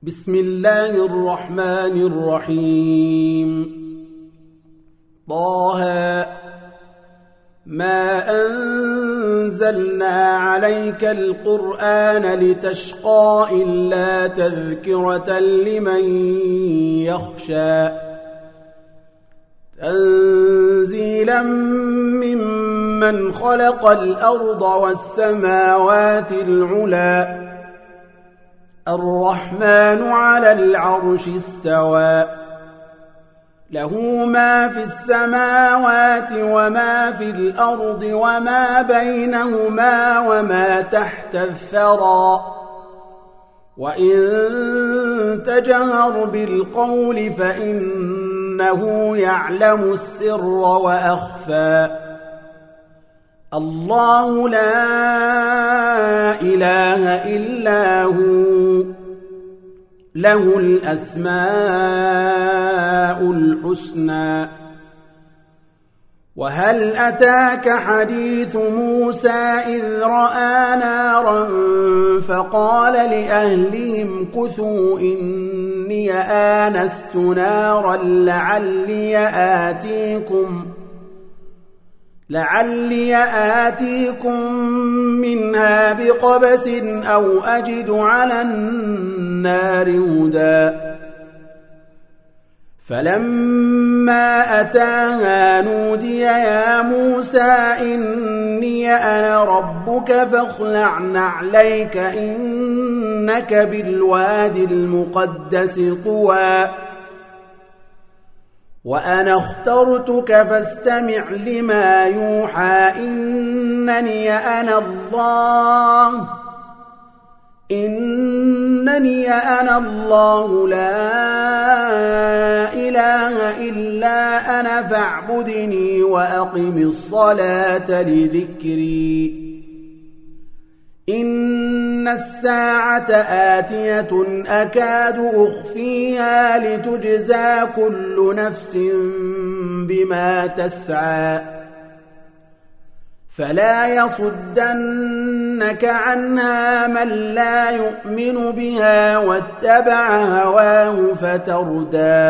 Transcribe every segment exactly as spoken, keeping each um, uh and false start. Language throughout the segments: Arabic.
بسم الله الرحمن الرحيم طه ما أنزلنا عليك القرآن لتشقى إلا تذكرة لمن يخشى تنزيلا ممن خلق الأرض والسماوات العلى الرحمن على العرش استوى له ما في السماوات وما في الأرض وما بينهما وما تحت الثرى وإن تجهر بالقول فإنه يعلم السر وأخفى الله لا إله إلا هو له الأسماء الحسنى وهل أتاك حديث موسى إذ رأى نارا فقال لأهلهم كثوا إني آنست نارا لعلي آتيكم لعلي آتيكم منها بقبس أو أجد على النار هدى فلما أتاها نودي يا موسى إني أنا ربك فاخلع نعليك إنك بالوادي المقدس طوى وأنا اخترتك فاستمع لما يوحى إنني أنا الله إنني أنا الله لا إله إلا أنا فاعبدني وأقم الصلاة لذكري إن الساعة آتية أكاد أخفيها لتجزى كل نفس بما تسعى فلا يصدنك عنها من لا يؤمن بها واتبع هواه فتردى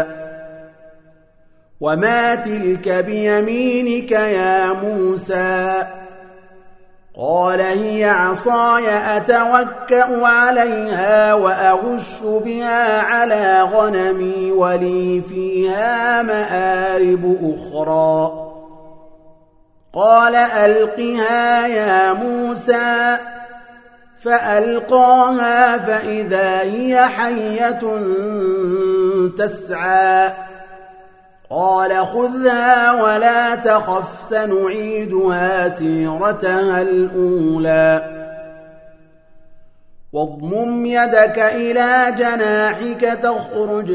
وما تلك بيمينك يا موسى قال هي عصاي أتوكأ عليها وأغش بها على غنمي ولي فيها مآرب أخرى قال ألقها يا موسى فألقاها فإذا هي حية تسعى قال خذها ولا تخف سنعيدها سيرتها الأولى واضمم يدك إلى جناحك تخرج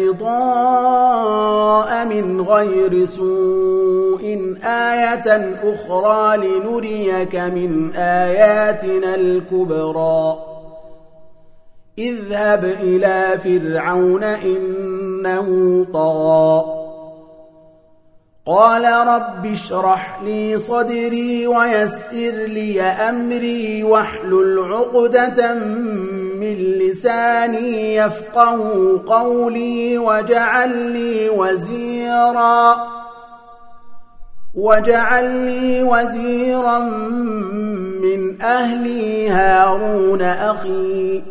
بيضاء من غير سوء آية أخرى لنريك من آياتنا الكبرى اذهب إلى فرعون إنه طغى قال رب اشرح لي صدري ويسر لي أمري واحلل عقدة من لساني يفقه قولي واجعل لي وزيرا واجعل لي وزيرا من أهلي هارون أخي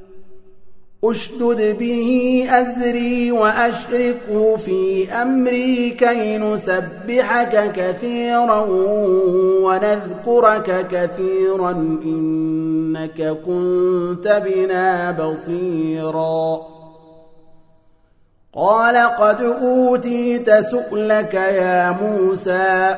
أشدد به أزري وأشركه في أمري كي نسبحك كثيرا ونذكرك كثيرا إنك كنت بنا بصيرا قال قد أوتيت سؤلك يا موسى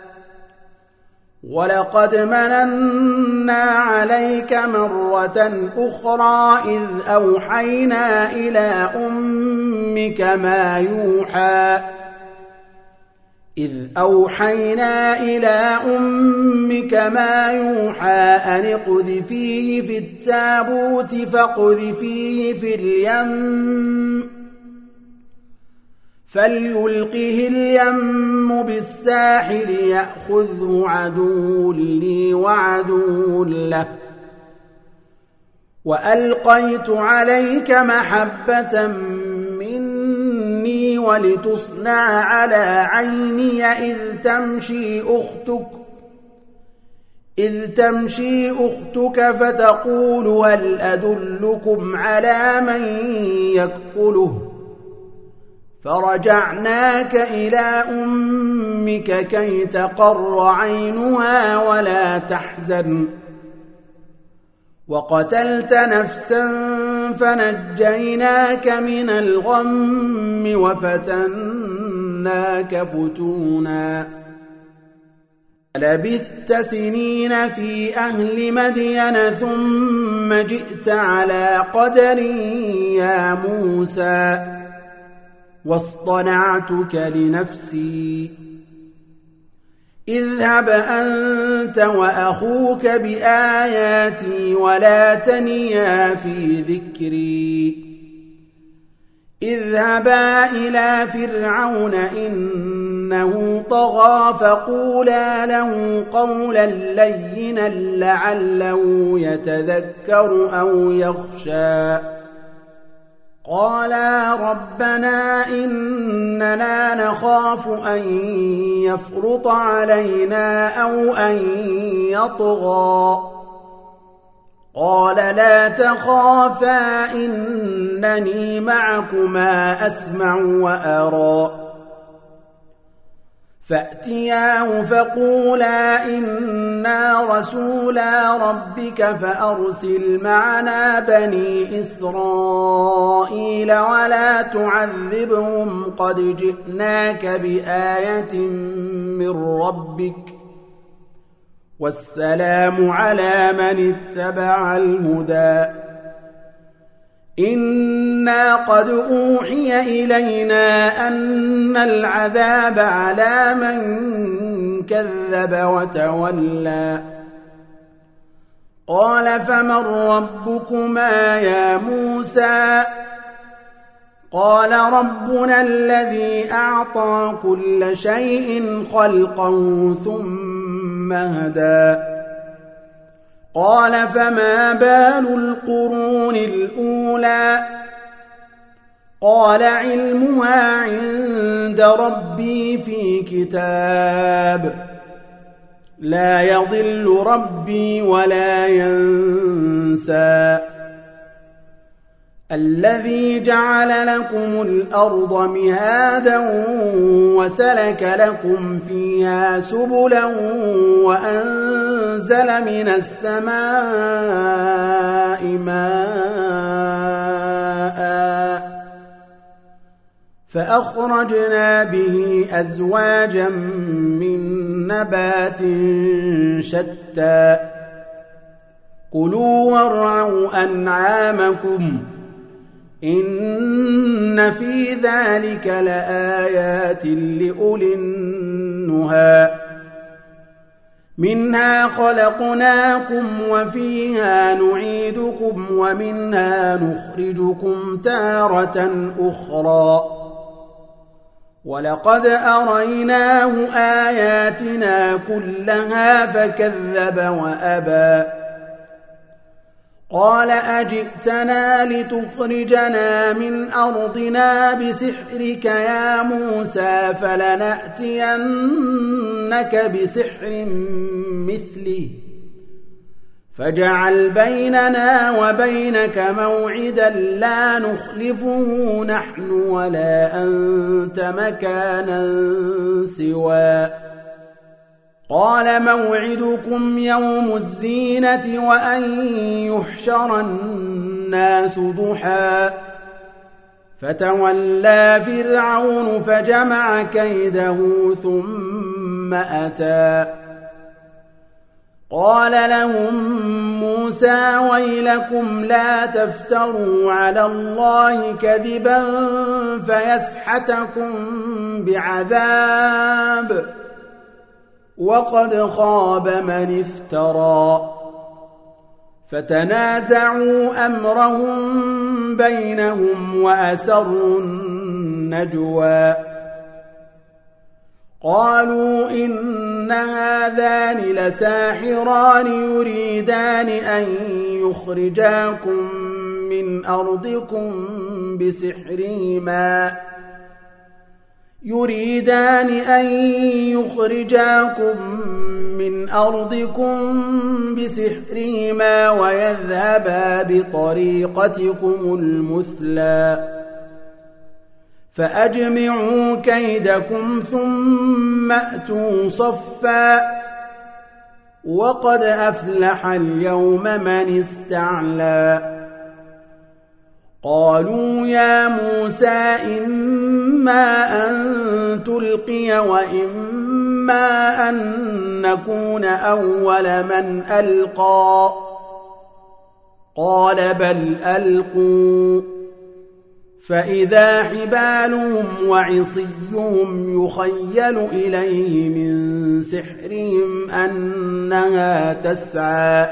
ولقد مننا عليك مرة أخرى إذ أوحينا إلى أمك ما يوحى إذ أوحينا إلى أمك ما يوحى أن اقذفيه في التابوت فاقذفيه في اليم فليلقه اليم بالساحل يأخذه عدو لي وعدو له وألقيت عليك محبة مني ولتصنع على عيني إذ تمشي أختك إذ تمشي أختك فتقول هل أدلكم على من يكفله فرجعناك إلى أمك كي تقر عينها ولا تحزن وقتلت نفسا فنجيناك من الغم وفتناك فتونا لبثت سنين في أهل مدين ثم جئت على قدر يا موسى واصطنعتك لنفسي اذهب أنت وأخوك بآياتي ولا تنيا في ذكري اذهبا إلى فرعون إنه طغى فقولا له قولا لينا لعله يتذكر أو يخشى قالا ربنا إننا نخاف أن يفرط علينا أو أن يطغى قال لا تخافا إنني معكما أسمع وأرى فأتياه فقولا إنا رسولا ربك فأرسل معنا بني إسرائيل ولا تعذبهم قد جئناك بآية من ربك والسلام على من اتبع الهدى إنا قد أوحي إلينا أن العذاب على من كذب وتولى قال فمن ربكما يا موسى قال ربنا الذي أعطى كل شيء خلقه ثم هدى قال فما بال القرون الأولى قال علمها عند ربي في كتاب لا يضل ربي ولا ينسى الذي جعل لكم الأرض مهادا وسلك لكم فيها سبلا وأنزل من السماء ماء فأخرجنا به أزواجا من نبات شتى كلوا وارعوا أنعامكم إن في ذلك لآيات لأولي النهى منها خلقناكم وفيها نعيدكم ومنها نخرجكم تارة أخرى ولقد أريناه آياتنا كلها فكذب وأبى قال أجئتنا لتخرجنا من أرضنا بسحرك يا موسى فلنأتينك بسحر مثله فاجعل بيننا وبينك موعدا لا نخلفه نحن ولا أنت مكانا سوى قال موعدكم يوم الزينة وأن يحشر الناس ضحى فتولى فرعون فجمع كيده ثم أتى قال لهم موسى ويلكم لا تفتروا على الله كذبا فيسحتكم بعذاب وقد خاب من افترى فتنازعوا أمرهم بينهم وأسروا النجوى قالوا إن إن هذان لساحران يريدان أن يخرجاكم من أرضكم بسحرهما يريدان أن يخرجاكم من أرضكم بسحرهما ويذهبا بطريقتكم المثلى فأجمعوا كيدكم ثم أتوا صفا وقد أفلح اليوم من استعلى قالوا يا موسى إما أن تلقي وإما أن نكون أول من ألقى قال بل ألقوا فإذا حبالهم وعصيهم يخيل إليه من سحرهم أنها تسعى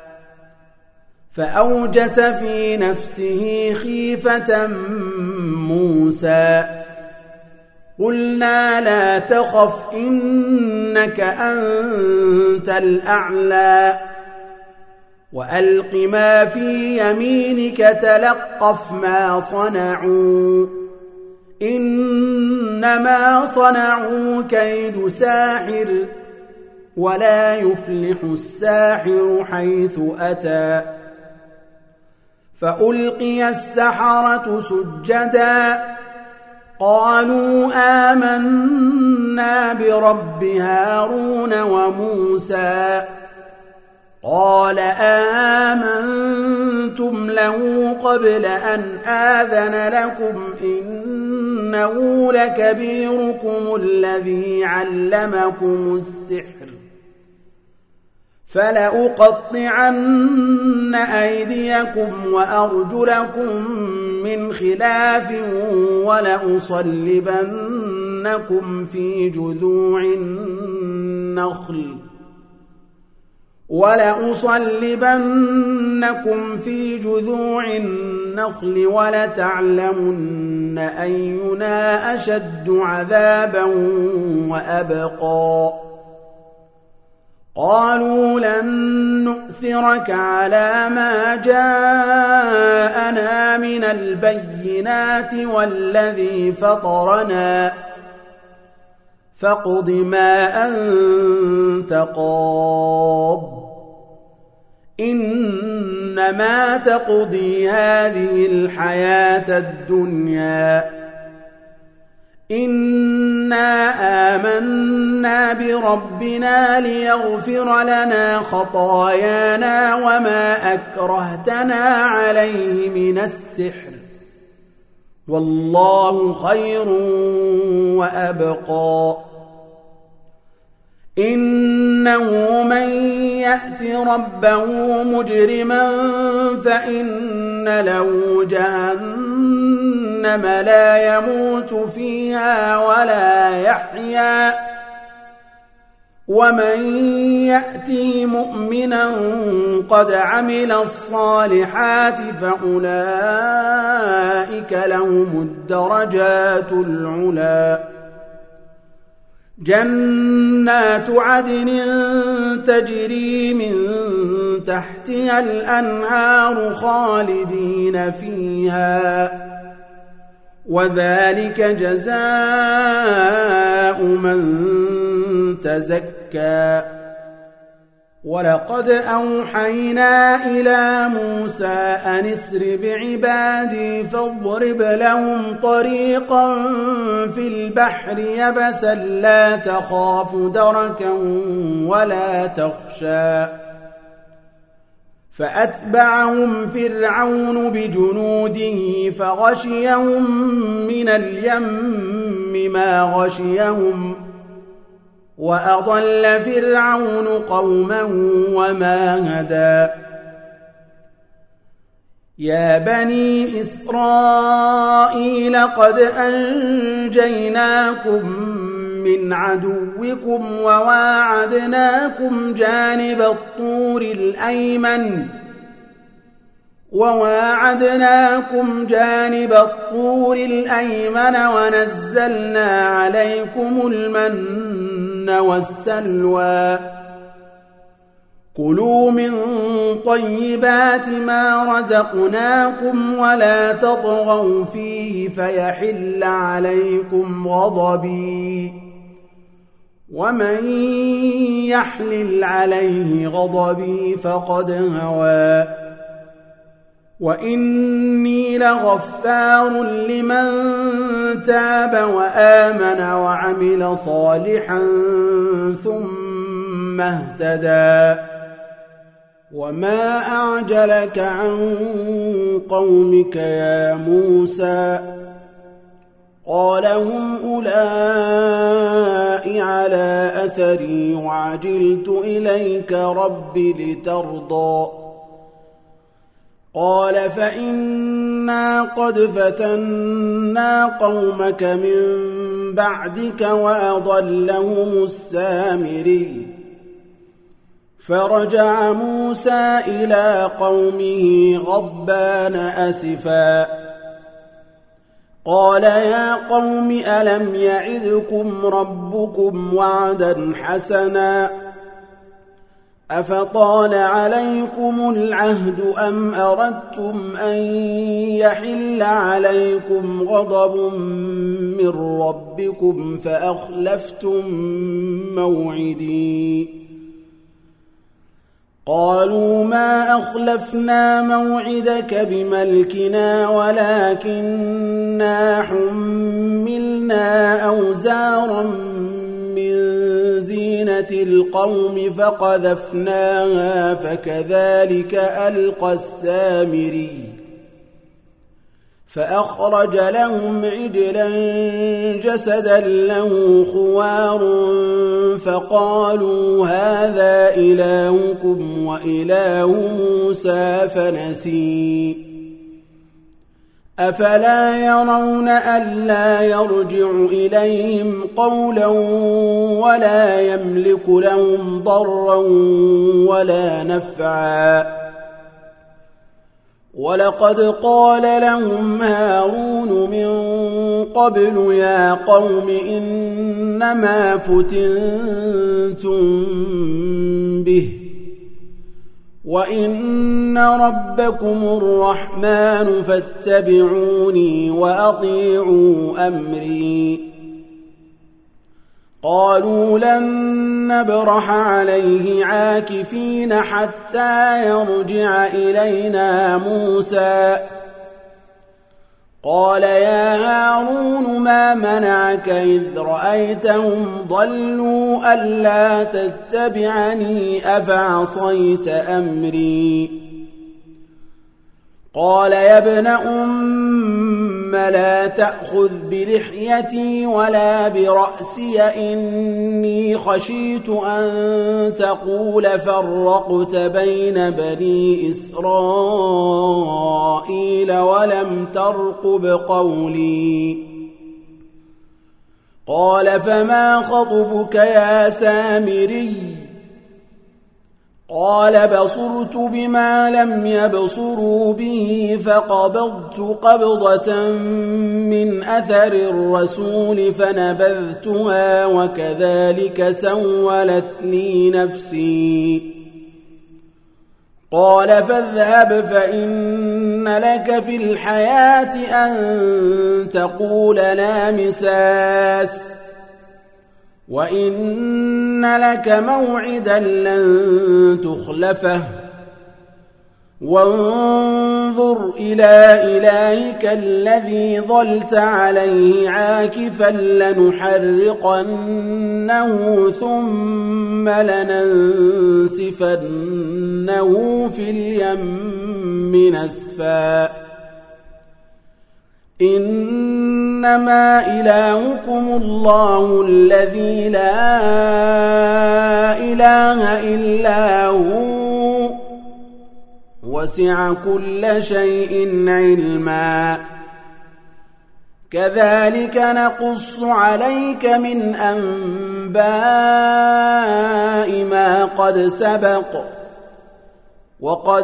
فأوجس في نفسه خيفة موسى قلنا لا تخف إنك أنت الأعلى وألق ما في يمينك تلقف ما صنعوا إنما صنعوا كيد ساحر ولا يفلح الساحر حيث أتى فألقي السحرة سجدا قالوا آمنا برب هارون وموسى قال آمنتم له قبل أن آذن لكم إنه لكبيركم الذي علمكم السحر فلأقطعن أيديكم وأرجلكم من خلاف ولأصلبنكم في جذوع النخل ولأصلبنكم في جذوع النخل ولتعلمن أينا أشد عذابا وأبقى قالوا لن نؤثرك على ما جاءنا من البينات والذي فطرنا فاقض ما أنت قاض إنما تقضي هذه الحياة الدنيا إنا آمنا بربنا ليغفر لنا خطايانا وما أكرهتنا عليه من السحر والله خير وأبقى إنه من يأت ربه مجرما فإن له جهنم لا يموت فيها ولا يحيا ومن يأته مؤمنا قد عمل الصالحات فأولئك لهم الدرجات العلى جنات عدن تجري من تحتها الأنهار خالدين فيها وذلك جزاء من تزكى ولقد أوحينا إلى موسى أن اسر بعبادي فاضرب لهم طريقا في البحر يبسا لا تخاف دركا ولا تخشى فأتبعهم فرعون بجنوده فغشيهم من اليم ما غشيهم وأضل فرعون قومه وما هدى يا بني إسرائيل قد أنجيناكم من عدوكم وواعدناكم جانب الطور الأيمن وواعدناكم جانب الطور الأيمن ونزلنا عليكم المن والسلوى كلوا من طيبات ما رزقناكم ولا تطغوا فيه فيحل عليكم غضبي ومن يحلل عليه غضبي فقد هوى وإني لغفار لمن تاب وآمن وعمل صالحا ثم اهتدى وما أعجلك عن قومك يا موسى قال هم أولئك على أثري وعجلت إليك رب لترضى قال فإنا قد فتنا قومك من بعدك وأضلهم السامري فرجع موسى إلى قومه غضبان أسفا قال يا قوم ألم يعدكم ربكم وعدا حسنا أفطال عليكم العهد أم أردتم أن يحل عليكم غضب من ربكم فأخلفتم موعدي قالوا ما أخلفنا موعدك بملكنا ولكننا حملنا أوزارا من زينة القوم فقذفناها فكذلك ألقى السامري فأخرج لهم عجلا جسدا له خوار فقالوا هذا إلهكم وإله موسى فنسي أفلا يرون ألا يرجع إليهم قولا ولا يملك لهم ضرا ولا نفعا ولقد قال لهم هارون من قبل يا قوم إنما فتنتم به وإن ربكم الرحمن فاتبعوني وأطيعوا أمري قالوا لن نبرح عليه عاكفين حتى يرجع إلينا موسى قال يا هارون ما منعك إذ رأيتهم ضلوا ألا تتبعني أفعصيت أمري قال يا ابن أم لا تأخذ بلحيتي ولا برأسي إني خشيت أن تقول فرقت بين بني إسرائيل ولم ترقب قولي قال فما خطبك يا سامري قال بصرت بما لم يبصروا به فقبضت قبضة من أثر الرسول فنبذتها وكذلك سولت لي نفسي قال فاذهب فإن لك في الحياة أن تقول لا مساس وإن لك موعدا لن تخلفه وانظر إلى إلهك الذي ظلت عليه عاكفا لنحرقنه ثم لننسفنه في اليم نسفا إنما إلهكم الله الذي لا إله إلا هو وسع كل شيء علما كذلك نقص عليك من أنباء ما قد سبق وقد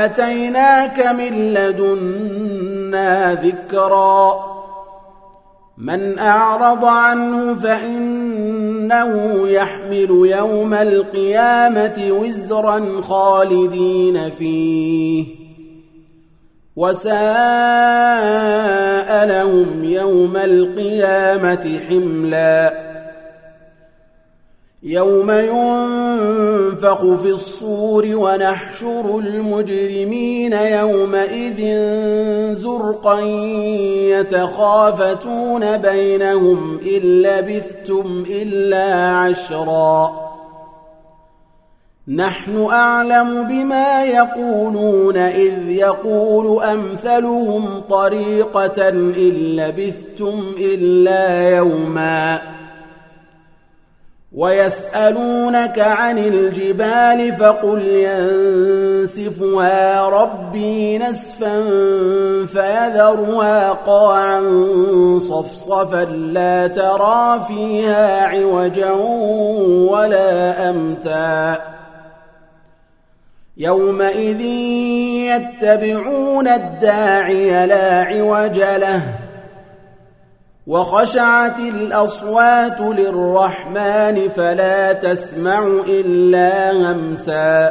آتيناك من لدنا ذكرا من أعرض عنه فإنه يحمل يوم القيامة وزرا خالدين فيه وساء لهم يوم القيامة حملا يوم ينفخ في الصور ونحشر المجرمين يومئذ زرقا يتخافتون بينهم إن لبثتم إلا عشرا نحن أعلم بما يقولون إذ يقول أمثلهم طريقة إن لبثتم إلا يوما ويسألونك عن الجبال فقل ينسفها ربي نسفا فيذرها قاعا صفصفا لا ترى فيها عوجا ولا أمتا يومئذ يتبعون الداعي لا عوج له وخشعت الأصوات للرحمن فلا تسمع إلا همسا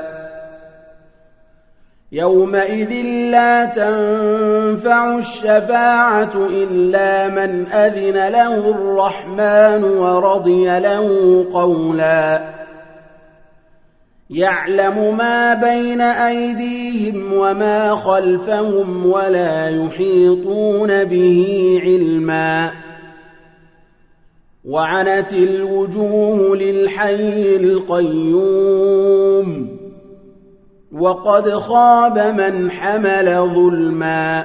يومئذ لا تنفع الشفاعة إلا من أذن له الرحمن ورضي له قولا يعلم ما بين أيديهم وما خلفهم ولا يحيطون به علما وعنت الوجوه للحي القيوم وقد خاب من حمل ظلما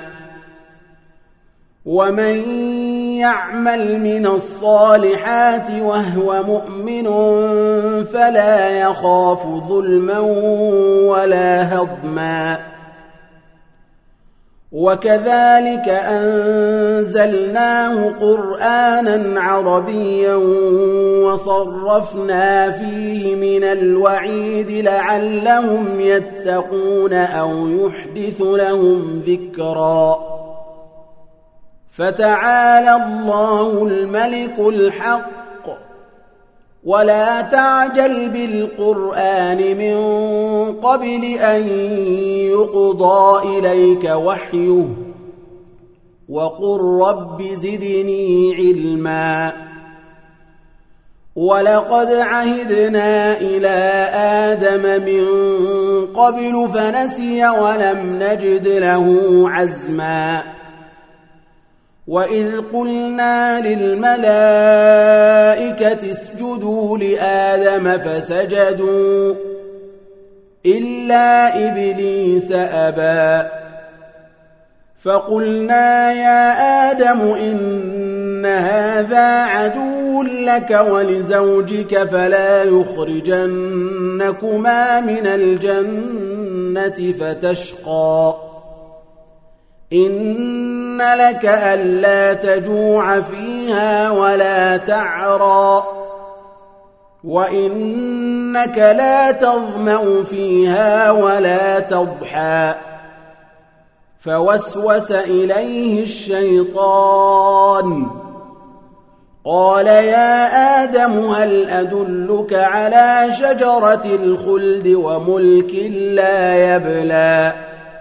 ومن يعمل من الصالحات وهو مؤمن فلا يخاف ظلما ولا هضما وكذلك أنزلناه قرآنا عربيا وصرفنا فيه من الوعيد لعلهم يتقون أو يحدث لهم ذكرا فتعالى الله الملك الحق ولا تعجل بالقرآن من قبل أن يقضى إليك وحيه وقل رب زدني علما ولقد عهدنا إلى آدم من قبل فنسي ولم نجد له عزما وإذ قلنا للملائكة اسجدوا لآدم فسجدوا إلا إبليس أبى فقلنا يا آدم إن هذا عدو لك ولزوجك فلا يخرجنكما من الجنة فتشقى إن لك ألا تجوع فيها ولا تعرى وإنك لا تظمأ فيها ولا تضحى فوسوس إليه الشيطان قال يا آدم هل أدلك على شجرة الخلد وملك لا يبلى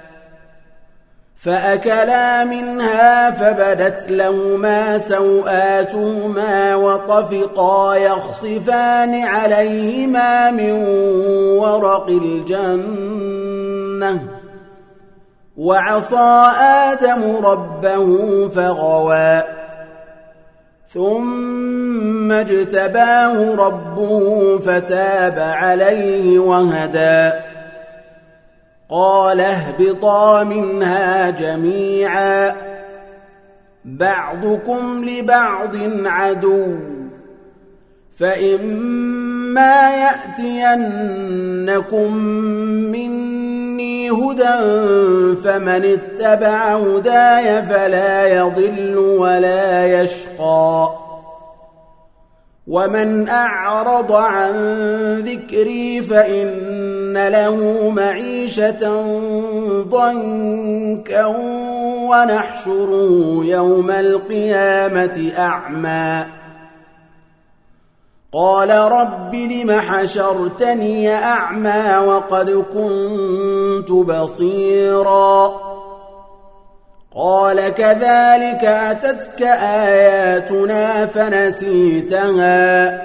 فأكلا منها فبدت لهما سوآتهما وطفقا يخصفان عليهما من ورق الجنة وعصى آدم ربه فغوى ثم اجتباه ربه فتاب عليه وهدى قال اهبطا منها جميعا بعضكم لبعض عدو فإما يأتينكم مني هدى فمن اتبع هداي فلا يضل ولا يشقى ومن أعرض عن ذكري فإن له معيشة ضنكا ونحشره يوم القيامة أعمى قال رب لم حشرتني أعمى وقد كنت بصيرا قال كذلك أتتك آياتنا فنسيتها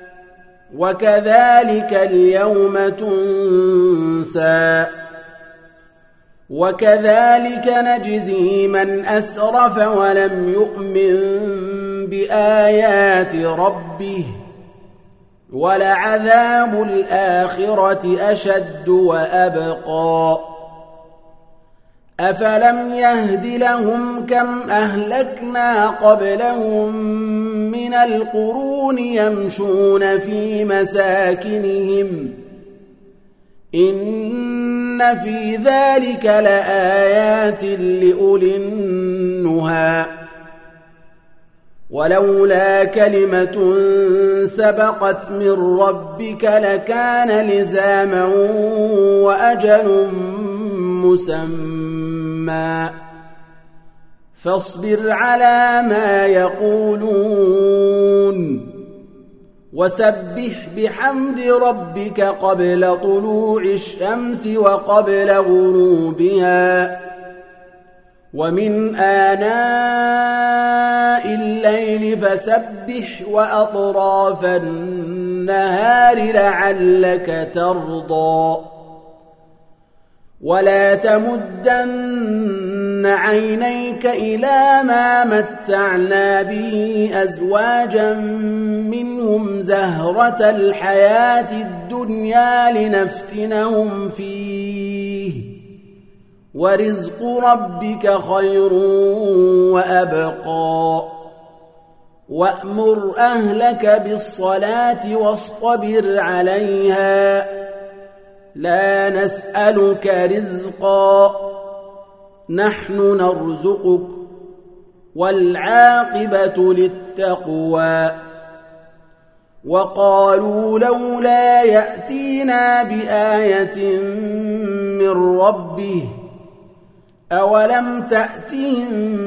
وكذلك اليوم تنسى وكذلك نجزي من أسرف ولم يؤمن بآيات ربه ولعذاب الآخرة أشد وأبقى أفلم يهد لهم كم أهلكنا قبلهم من القرون يمشون في مساكنهم إن في ذلك لآيات لأولي النهى ولولا كلمة سبقت من ربك لكان لزاما وأجل مسمى فاصبر على ما يقولون وسبح بحمد ربك قبل طلوع الشمس وقبل غروبها ومن آناء الليل فسبح وأطراف النهار لعلك ترضى ولا تمدن عينيك إلى ما متعنا به أزواجا منهم زهرة الحياة الدنيا لنفتنهم فيه ورزق ربك خير وأبقى وأمر أهلك بالصلاة واصطبر عليها لا نسألك رزقا نحن نرزقك والعاقبة للتقوى وقالوا لولا يأتينا بآية من ربه أولم تأتهم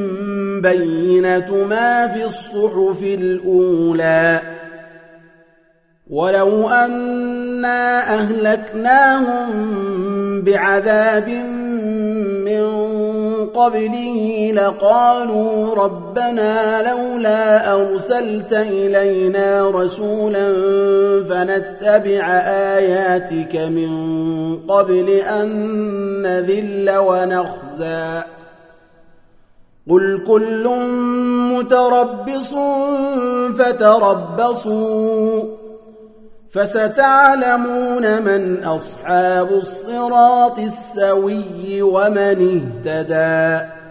بينة ما في الصحف الأولى ولو أنا أهلكناهم بعذاب من قبله لقالوا ربنا لولا أرسلت إلينا رسولا فنتبع آياتك من قبل أن نذل ونخزى قل كل متربص فتربصوا فستعلمون من أصحاب الصراط السوي ومن اهتدى